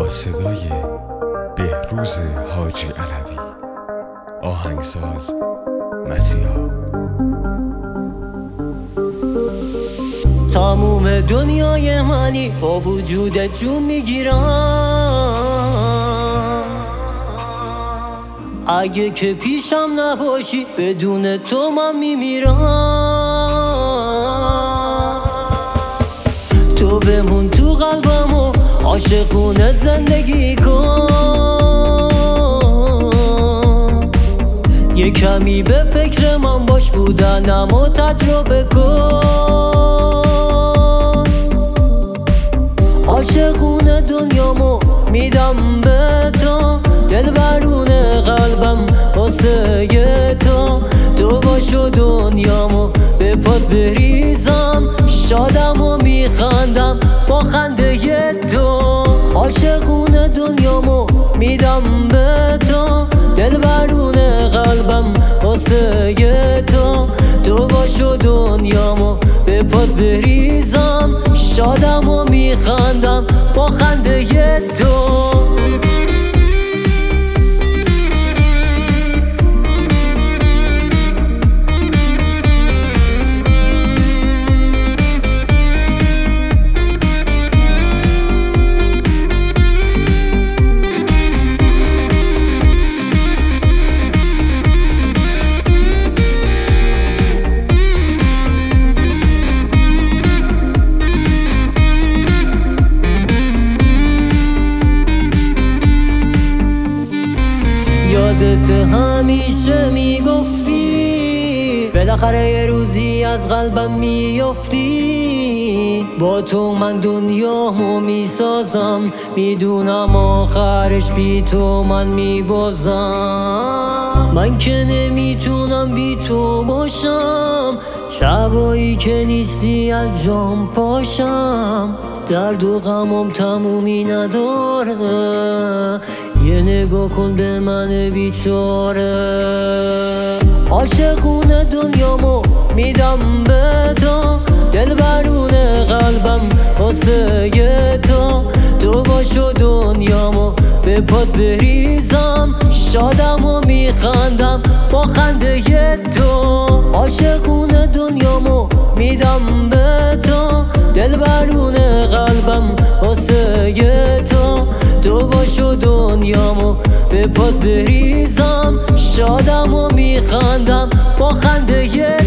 صدای بهروز حاجی علوی، آهنگساز مسیحا. تموم دنیای منی با وجودت جون میگیرم، اگه که پیشم نباشی بدون تو من میمیرم. تو بمون تو قلبم و عاشقونه زندگی کن، یه کمی به فکر من باش، بودنم و تجربه کن. عاشقونه دنیامو میدم به تو، دلبرونه قلبم واسه تو. تو باش و دنیامو به پات بریزم، شادم و میخندم با خنده تو. عاشقونه دنیامو میدم به تو، دلبرونه قلبم واسه تو. تو باش و دنیامو به پات بریزم، شادم و میخندم با خنده تو. یادت همیشه میگفتی بالاخره یه روزی از قلبم میافتی. با تو من دنیامو میسازم، میدونم آخرش بی تو من میبازم. من که نمیتونم بی تو باشم، شبایی که نیستی از جام پاشم. درد و غمم تمومی نداره، یه نگاه کن به من بیچاره. عاشقونه دنیامو میدم به تو، دلبرونه قلبم واسه تو. تو باش و دنیامو به پات بریزم، شادم و میخندم با خنده تو. عاشقونه دنیامو میدم به تو، دلبرونه قلبم واسه تو. تو باش و دنیامو به پات بریزم، شادم و میخندم با خنده